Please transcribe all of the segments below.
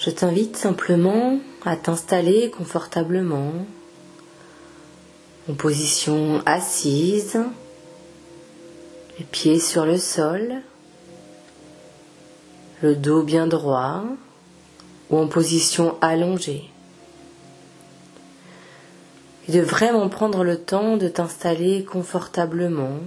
Je t'invite simplement à t'installer confortablement en position assise, les pieds sur le sol, le dos bien droit ou en position allongée. Et de vraiment prendre le temps de t'installer confortablement,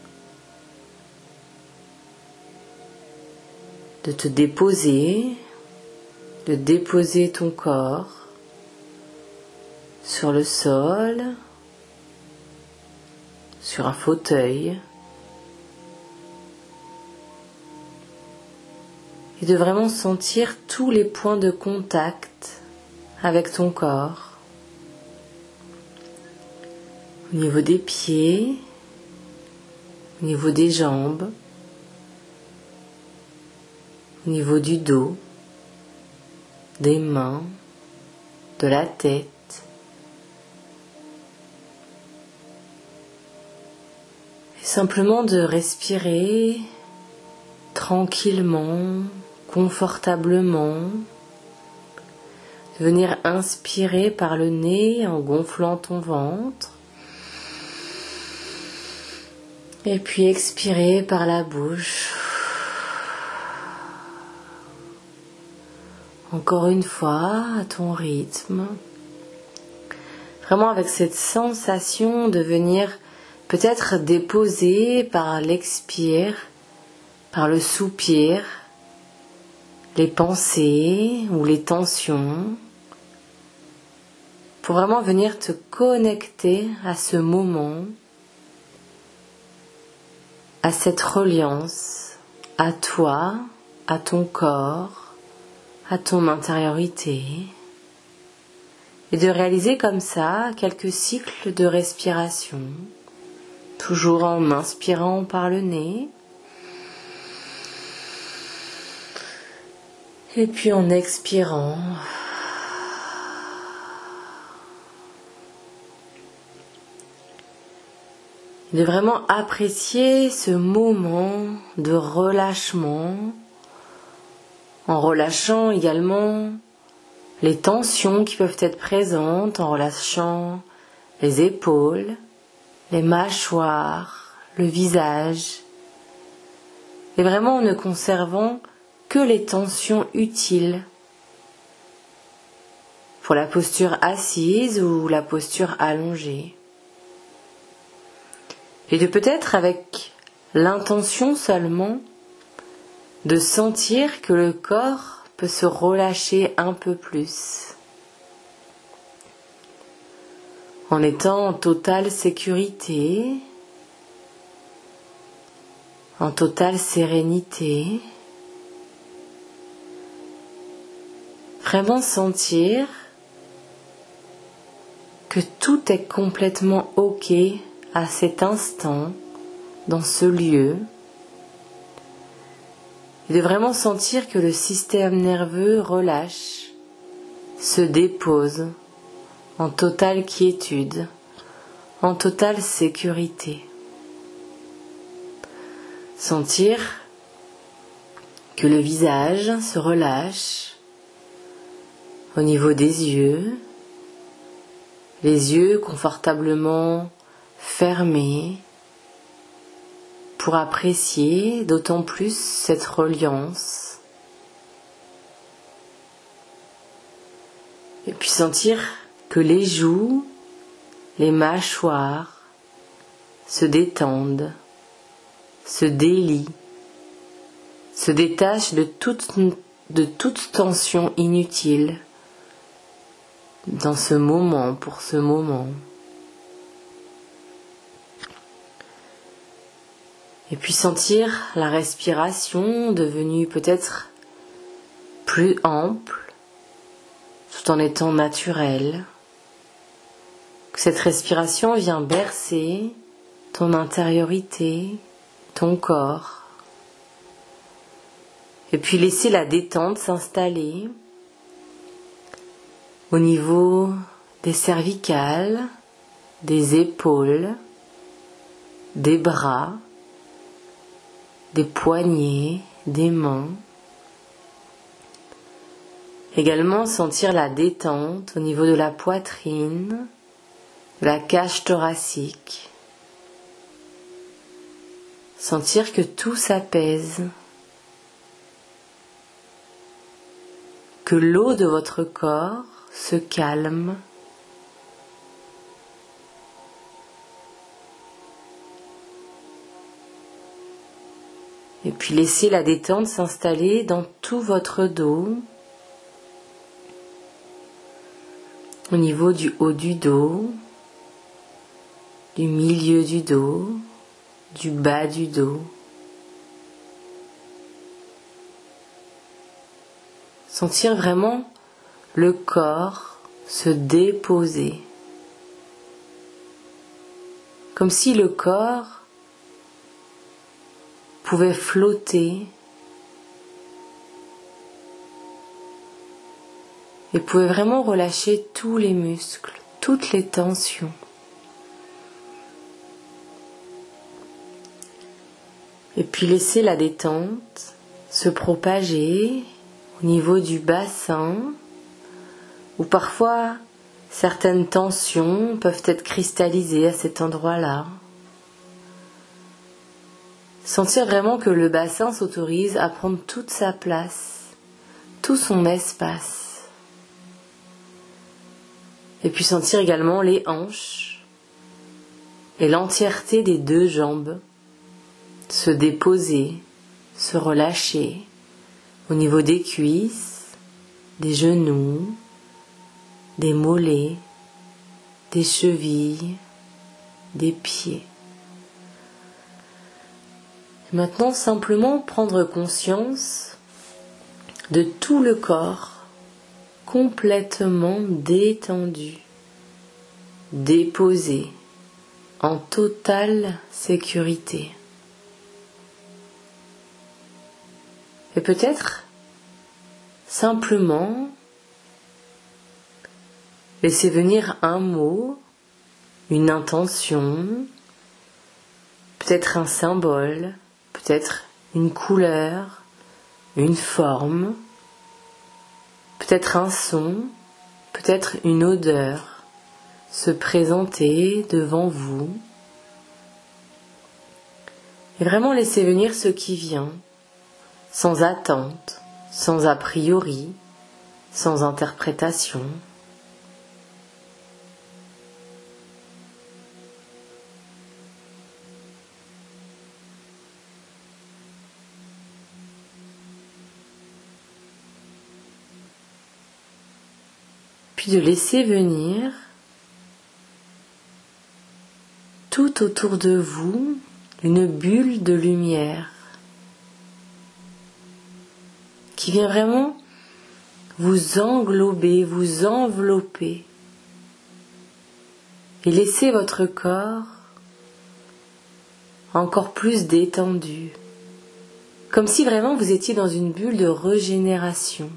de te déposer, de déposer ton corps sur le sol, sur un fauteuil, et de vraiment sentir tous les points de contact avec ton corps, au niveau des pieds, au niveau des jambes, au niveau du dos, des mains, de la tête. Et simplement de respirer tranquillement, confortablement, de venir inspirer par le nez en gonflant ton ventre et puis expirer par la bouche. Encore une fois, à ton rythme, vraiment avec cette sensation de venir peut-être déposer par l'expire, par le soupir, les pensées ou les tensions, pour vraiment venir te connecter à ce moment, à cette reliance, à toi, à ton corps, à ton intériorité, et de réaliser comme ça quelques cycles de respiration, toujours en inspirant par le nez, et puis en expirant. De vraiment apprécier ce moment de relâchement, en relâchant également les tensions qui peuvent être présentes, en relâchant les épaules, les mâchoires, le visage, et vraiment en ne conservant que les tensions utiles pour la posture assise ou la posture allongée. Et de peut-être avec l'intention seulement de sentir que le corps peut se relâcher un peu plus, en étant en totale sécurité, en totale sérénité. Vraiment sentir que tout est complètement OK à cet instant, dans ce lieu, et de vraiment sentir que le système nerveux relâche, se dépose en totale quiétude, en totale sécurité. Sentir que le visage se relâche au niveau des yeux, les yeux confortablement fermés pour apprécier d'autant plus cette reliance. Et puis sentir que les joues, les mâchoires se détendent, se délient, se détachent de toute tension inutile dans ce moment, pour ce moment. Et puis sentir la respiration devenue peut-être plus ample, tout en étant naturelle. Que cette respiration vient bercer ton intériorité, ton corps. Et puis laisser la détente s'installer au niveau des cervicales, des épaules, des bras, des poignets, des mains. Également sentir la détente au niveau de la poitrine, de la cage thoracique. Sentir que tout s'apaise, que l'eau de votre corps se calme. Et puis laissez la détente s'installer dans tout votre dos, au niveau du haut du dos, du milieu du dos, du bas du dos. Sentir vraiment le corps se déposer, comme si le corps pouvait flotter et pouvait vraiment relâcher tous les muscles, toutes les tensions. Et puis laisser la détente se propager au niveau du bassin, où parfois certaines tensions peuvent être cristallisées à cet endroit-là. Sentir vraiment que le bassin s'autorise à prendre toute sa place, tout son espace. Et puis sentir également les hanches et l'entièreté des deux jambes se déposer, se relâcher au niveau des cuisses, des genoux, des mollets, des chevilles, des pieds. Et maintenant, simplement prendre conscience de tout le corps complètement détendu, déposé, en totale sécurité. Et peut-être simplement laisser venir un mot, une intention, peut-être un symbole, peut-être une couleur, une forme, peut-être un son, peut-être une odeur se présenter devant vous et vraiment laisser venir ce qui vient, sans attente, sans a priori, sans interprétation. Puis de laisser venir tout autour de vous une bulle de lumière qui vient vraiment vous englober, vous envelopper et laisser votre corps encore plus détendu, comme si vraiment vous étiez dans une bulle de régénération.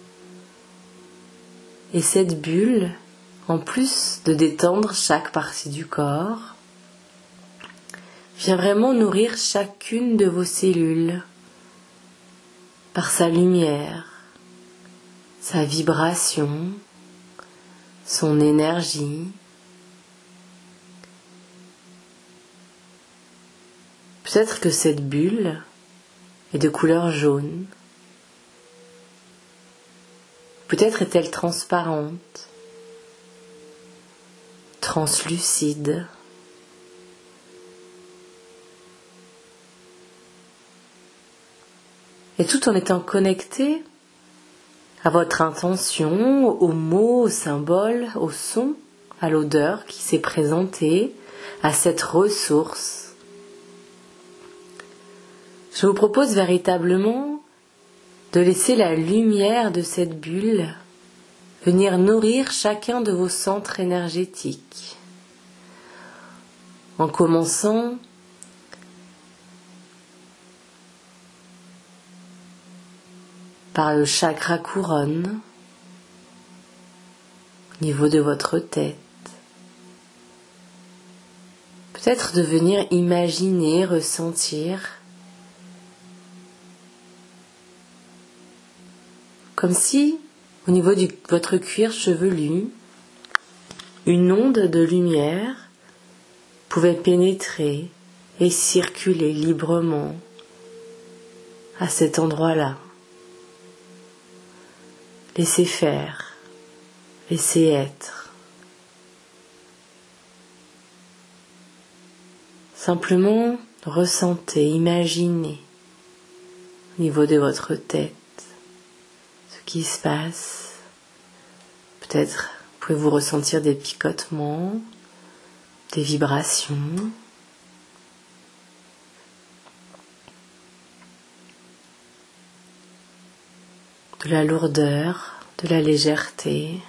Et cette bulle, en plus de détendre chaque partie du corps, vient vraiment nourrir chacune de vos cellules par sa lumière, sa vibration, son énergie. Peut-être que cette bulle est de couleur jaune. Peut-être est-elle transparente, translucide. Et tout en étant connecté à votre intention, aux mots, aux symboles, au son, à l'odeur qui s'est présentée, à cette ressource. Je vous propose véritablement de laisser la lumière de cette bulle venir nourrir chacun de vos centres énergétiques, en commençant par le chakra couronne, au niveau de votre tête. Peut-être de venir imaginer, ressentir, comme si, au niveau de votre cuir chevelu, une onde de lumière pouvait pénétrer et circuler librement à cet endroit-là. Laissez faire, laissez être. Simplement ressentez, imaginez au niveau de votre tête ce qui se passe. Peut-être pouvez-vous ressentir des picotements, des vibrations. De la lourdeur, de la légèreté.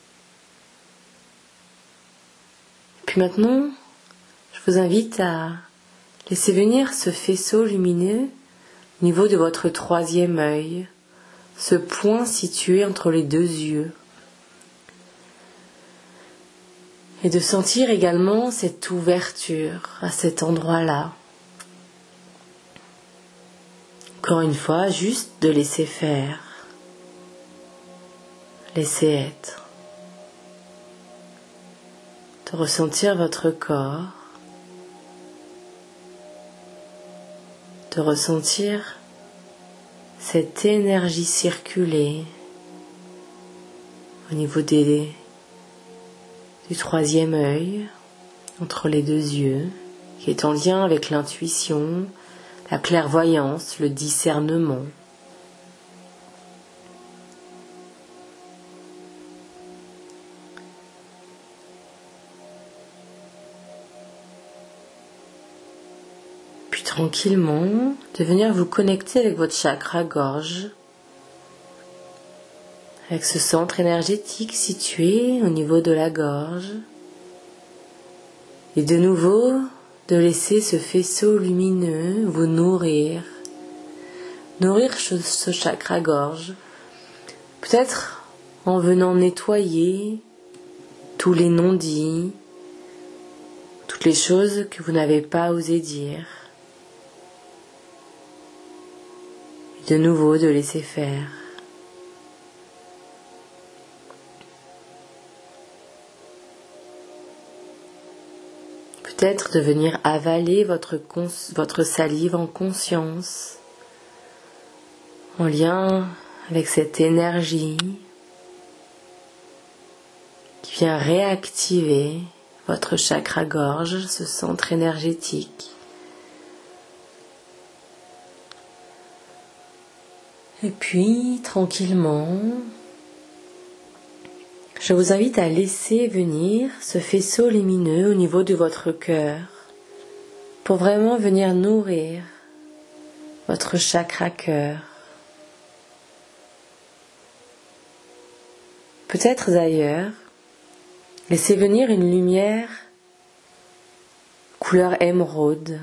Puis maintenant, je vous invite à laisser venir ce faisceau lumineux au niveau de votre troisième œil, ce point situé entre les deux yeux. Et de sentir également cette ouverture à cet endroit-là. Encore une fois, juste de laisser faire. Laissez être. De ressentir votre corps. De ressentir cette énergie circuler au niveau du troisième œil, entre les deux yeux, qui est en lien avec l'intuition, la clairvoyance, le discernement. Puis tranquillement, de venir vous connecter avec votre chakra-gorge, avec ce centre énergétique situé au niveau de la gorge. Et de nouveau, de laisser ce faisceau lumineux vous nourrir ce chakra-gorge. Peut-être en venant nettoyer tous les non-dits, toutes les choses que vous n'avez pas osé dire. Et de nouveau, de laisser faire. Peut-être de venir avaler votre salive en conscience, en lien avec cette énergie qui vient réactiver votre chakra-gorge, ce centre énergétique. Et puis, tranquillement, je vous invite à laisser venir ce faisceau lumineux au niveau de votre cœur pour vraiment venir nourrir votre chakra-cœur. Peut-être d'ailleurs, laissez venir une lumière couleur émeraude.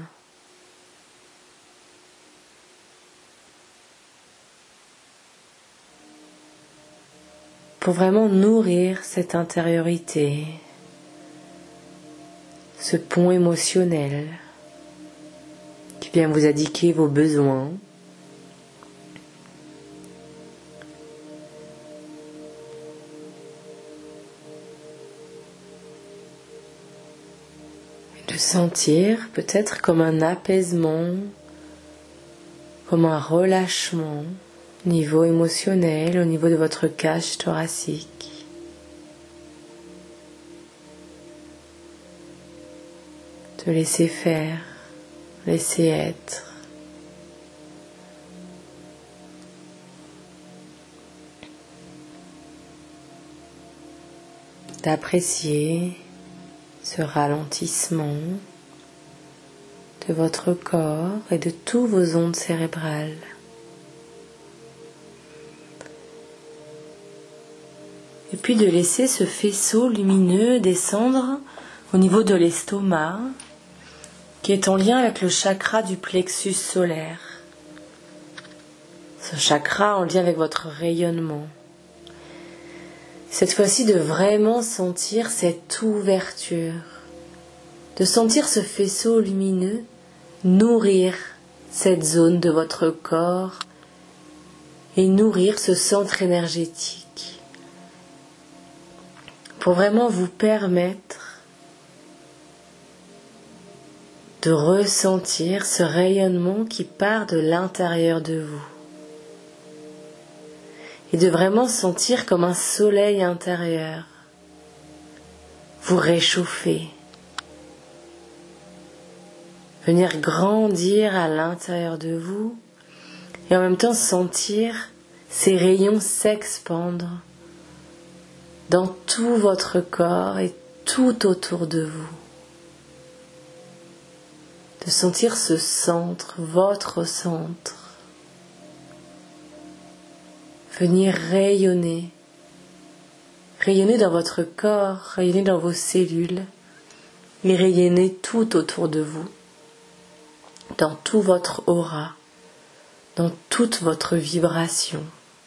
Pour vraiment nourrir cette intériorité, ce pont émotionnel qui vient vous indiquer vos besoins. Et de sentir peut-être comme un apaisement, comme un relâchement. Niveau émotionnel, au niveau de votre cage thoracique. De laisser faire, laisser être. D'apprécier ce ralentissement de votre corps et de tous vos ondes cérébrales. Et puis de laisser ce faisceau lumineux descendre au niveau de l'estomac, qui est en lien avec le chakra du plexus solaire. Ce chakra en lien avec votre rayonnement. Cette fois-ci de vraiment sentir cette ouverture, de sentir ce faisceau lumineux nourrir cette zone de votre corps et nourrir ce centre énergétique pour vraiment vous permettre de ressentir ce rayonnement qui part de l'intérieur de vous et de vraiment sentir comme un soleil intérieur vous réchauffer, venir grandir à l'intérieur de vous et en même temps sentir ces rayons s'expandre dans tout votre corps et tout autour de vous. De sentir ce centre, votre centre, venir rayonner dans votre corps, rayonner dans vos cellules, mais rayonner tout autour de vous, dans tout votre aura, dans toute votre vibration.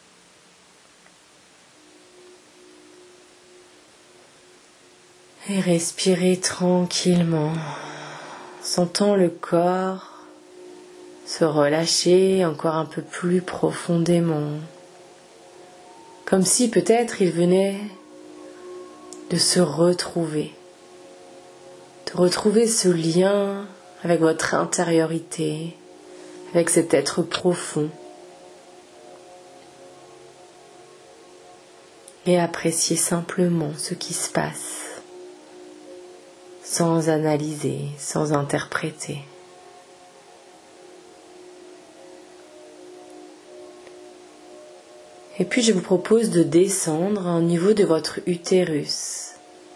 Et respirez tranquillement, sentant le corps se relâcher encore un peu plus profondément, comme si peut-être il venait de se retrouver, de retrouver ce lien avec votre intériorité, avec cet être profond, et apprécier simplement ce qui se passe, sans analyser, sans interpréter. Et puis je vous propose de descendre au niveau de votre utérus,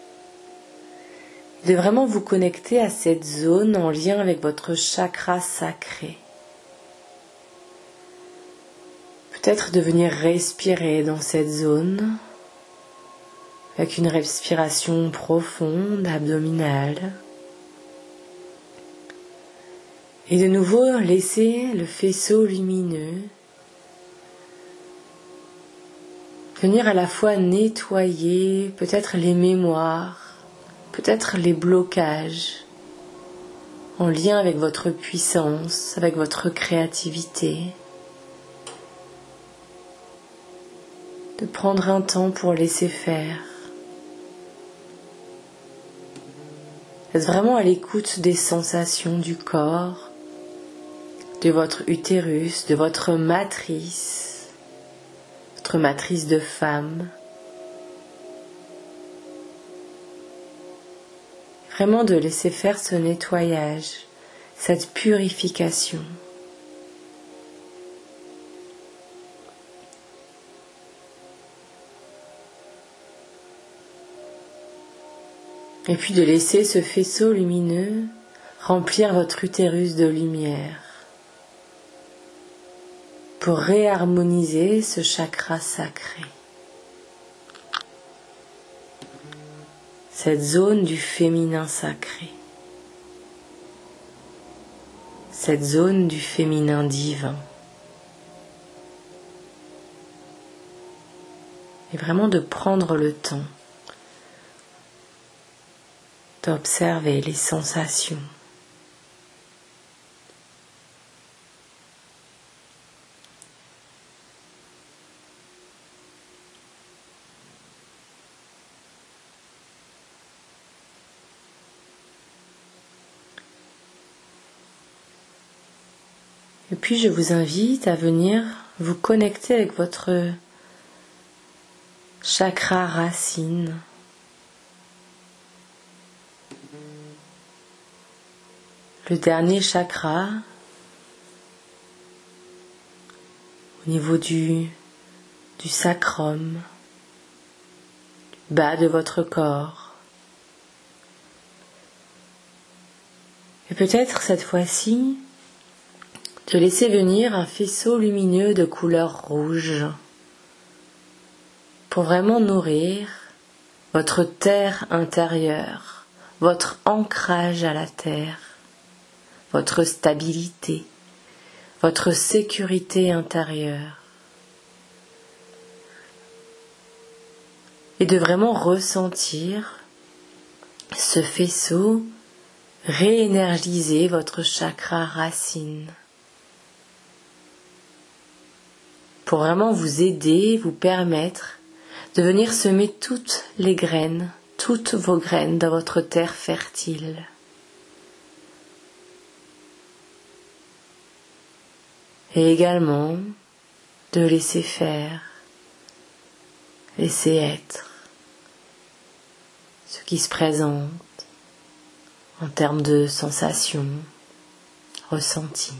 de vraiment vous connecter à cette zone en lien avec votre chakra sacré. Peut-être de venir respirer dans cette zone, avec une respiration profonde, abdominale. Et de nouveau, laisser le faisceau lumineux venir à la fois nettoyer peut-être les mémoires, peut-être les blocages, en lien avec votre puissance, avec votre créativité. De prendre un temps pour laisser faire. D'être vraiment à l'écoute des sensations du corps, de votre utérus, de votre matrice de femme. Vraiment de laisser faire ce nettoyage, cette purification. Et puis de laisser ce faisceau lumineux remplir votre utérus de lumière pour réharmoniser ce chakra sacré. Cette zone du féminin sacré. Cette zone du féminin divin. Et vraiment de prendre le temps d'observer les sensations. Et puis je vous invite à venir vous connecter avec votre chakra racine. Le dernier chakra au niveau du sacrum, du bas de votre corps. Et peut-être cette fois-ci, de laisser venir un faisceau lumineux de couleur rouge pour vraiment nourrir votre terre intérieure, votre ancrage à la terre, votre stabilité, votre sécurité intérieure. Et de vraiment ressentir ce faisceau réénergiser votre chakra racine. Pour vraiment vous aider, vous permettre de venir semer toutes les graines toutes vos graines dans votre terre fertile. Et également de laisser faire, laisser être ce qui se présente en termes de sensations, ressentis.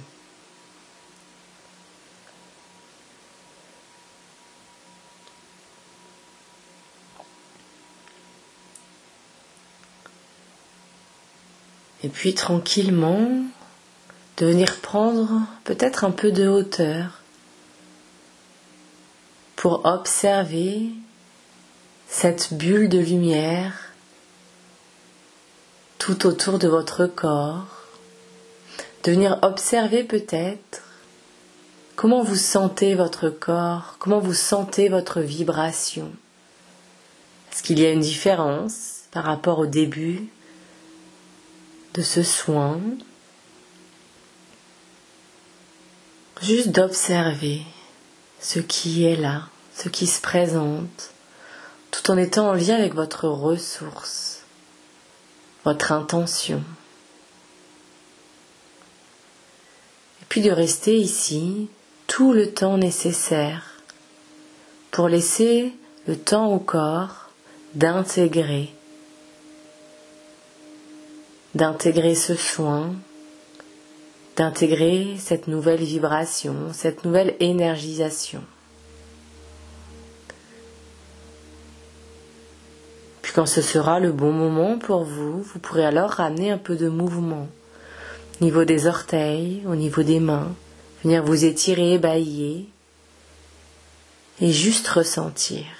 Et puis tranquillement, de venir prendre peut-être un peu de hauteur pour observer cette bulle de lumière tout autour de votre corps, de venir observer peut-être comment vous sentez votre corps, comment vous sentez votre vibration. Est-ce qu'il y a une différence par rapport au début de ce soin? Juste d'observer ce qui est là, ce qui se présente, tout en étant en lien avec votre ressource, votre intention. Et puis de rester ici tout le temps nécessaire pour laisser le temps au corps d'intégrer ce soin, d'intégrer cette nouvelle vibration, cette nouvelle énergisation. Puis quand ce sera le bon moment pour vous, vous pourrez alors ramener un peu de mouvement au niveau des orteils, au niveau des mains, venir vous étirer, bâiller et juste ressentir.